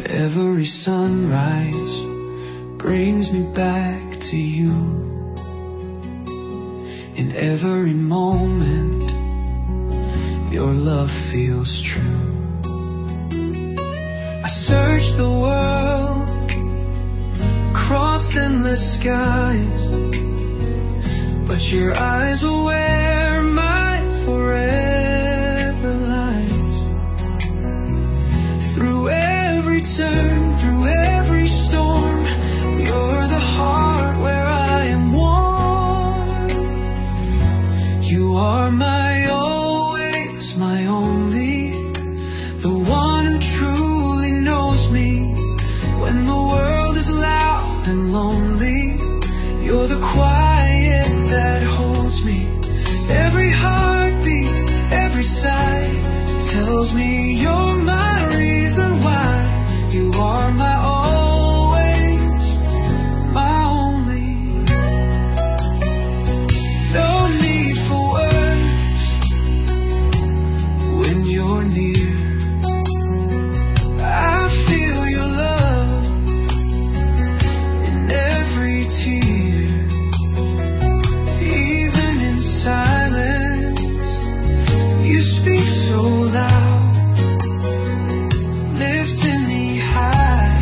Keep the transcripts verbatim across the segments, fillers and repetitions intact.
Every sunrise brings me back to you. In every moment, your love feels true. I searched the world, crossed endless skies, but your eyes were where my forever lies. Through every turn, through every storm, you're the heart where I am warm. You are my always, my only, the one who truly knows me. When the world is loud and lonely, you're the quiet that holds me. Every heartbeat, every sigh tells me you're my reason why. You are my always, my only. No need for words when you're near. I feel your love in every tear. Even in silence, you speak so loud, lifting me high,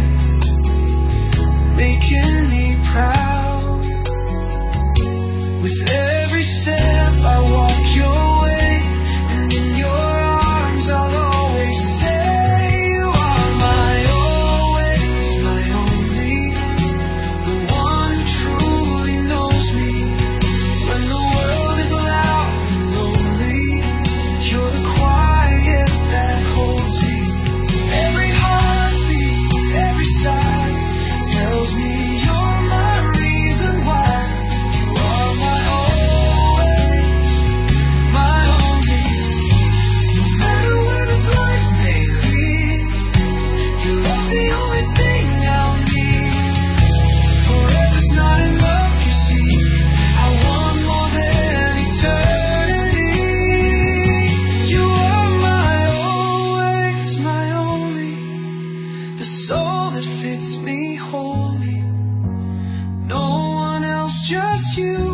making me proud. With every step I walk your way, and in your arms I'll always stay. You are my always, my only, the one who truly knows me. When the world is loud and lonely, you're the quiet that holds me. Every heartbeat, every sigh tells me you're my reason why. You are my always, my only. No matter where this life may lead, your love's the only thing I'll need. Forever's not enough, you see. I want more than eternity. You are my always, my only, the soul that fits me wholly. No one else, just you.